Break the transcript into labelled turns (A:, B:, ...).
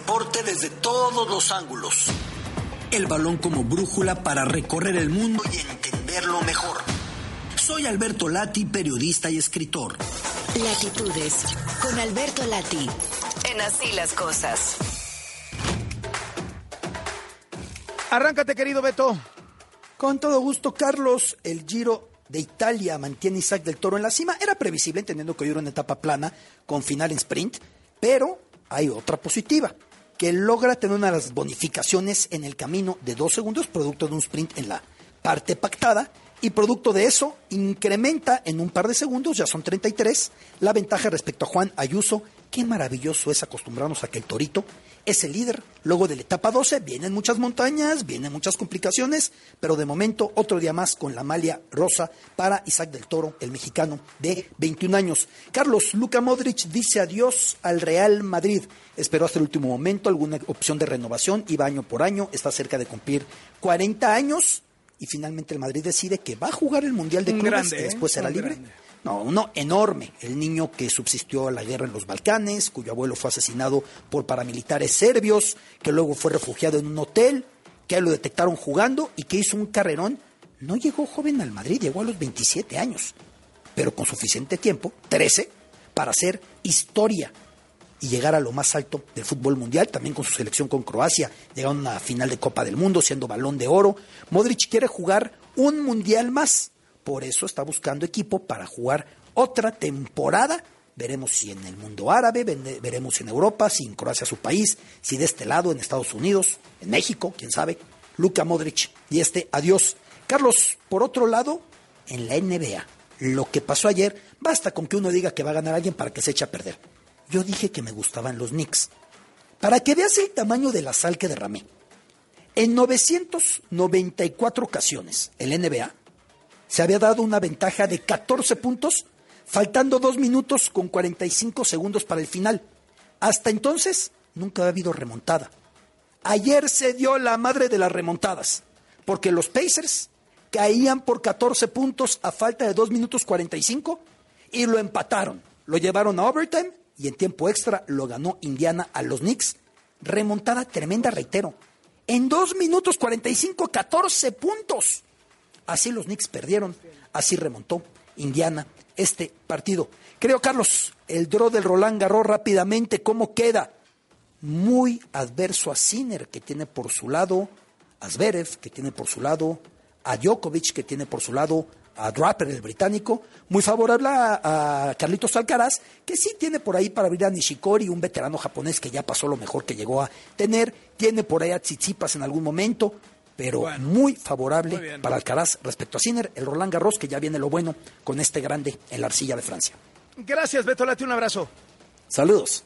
A: deporte desde todos los ángulos. El balón como brújula para recorrer el mundo y entenderlo mejor. Soy Alberto Lati, periodista y escritor.
B: Latitudes, con Alberto Lati, en Así las Cosas.
C: Arráncate, querido Beto.
D: Con todo gusto, Carlos. El Giro de Italia mantiene Isaac del Toro en la cima. Era previsible, entendiendo que hoy era una etapa plana con final en sprint, pero hay otra positiva, que logra tener una de las bonificaciones en el camino de 2 segundos, producto de un sprint en la parte pactada, y producto de eso incrementa en un par de segundos, ya son 33, la ventaja respecto a Juan Ayuso. Qué maravilloso es acostumbrarnos a que el Torito es el líder. Luego de la etapa 12 vienen muchas montañas, vienen muchas complicaciones, pero de momento otro día más con la malia rosa para Isaac del Toro, el mexicano de 21 años. Carlos, Luka Modric dice adiós al Real Madrid. Esperó hasta el último momento alguna opción de renovación, iba año por año, está cerca de cumplir 40 años y finalmente el Madrid decide que va a jugar el Mundial de Clubes y después será libre. Grande. No, uno enorme, el niño que subsistió a la guerra en los Balcanes, cuyo abuelo fue asesinado por paramilitares serbios, que luego fue refugiado en un hotel, que lo detectaron jugando y que hizo un carrerón. No llegó joven al Madrid, llegó a los 27 años, pero con suficiente tiempo, 13, para hacer historia y llegar a lo más alto del fútbol mundial, también con su selección con Croacia, llegaron a una final de Copa del Mundo, siendo Balón de Oro. Modric quiere jugar un mundial más. Por eso está buscando equipo para jugar otra temporada. Veremos si en el mundo árabe, veremos si en Europa, si en Croacia su país, si de este lado, en Estados Unidos, en México, quién sabe. Luka Modric y adiós. Carlos, por otro lado, en la NBA, lo que pasó ayer, basta con que uno diga que va a ganar alguien para que se eche a perder. Yo dije que me gustaban los Knicks. Para que veas el tamaño de la sal que derramé. En 994 ocasiones, el NBA se había dado una ventaja de 14 puntos, faltando 2 minutos con 45 segundos para el final. Hasta entonces, nunca había habido remontada. Ayer se dio la madre de las remontadas, porque los Pacers caían por 14 puntos a falta de 2 minutos 45 y lo empataron. Lo llevaron a overtime y en tiempo extra lo ganó Indiana a los Knicks. Remontada tremenda, reitero. En 2 minutos 45, 14 puntos. Así los Knicks perdieron, así remontó Indiana este partido. Creo, Carlos, el draw del Roland Garros rápidamente, ¿cómo queda? Muy adverso a Sinner, que tiene por su lado a Zverev, que tiene por su lado a Djokovic, que tiene por su lado a Draper, el británico. Muy favorable a Carlitos Alcaraz, que sí tiene por ahí para abrir a Nishikori, un veterano japonés que ya pasó lo mejor que llegó a tener. Tiene por ahí a Tsitsipas en algún momento. Pero muy favorable para Alcaraz respecto a Sinner, el Roland Garros, que ya viene lo bueno con este grande en la arcilla de Francia.
C: Gracias, Beto Lati, un abrazo.
D: Saludos.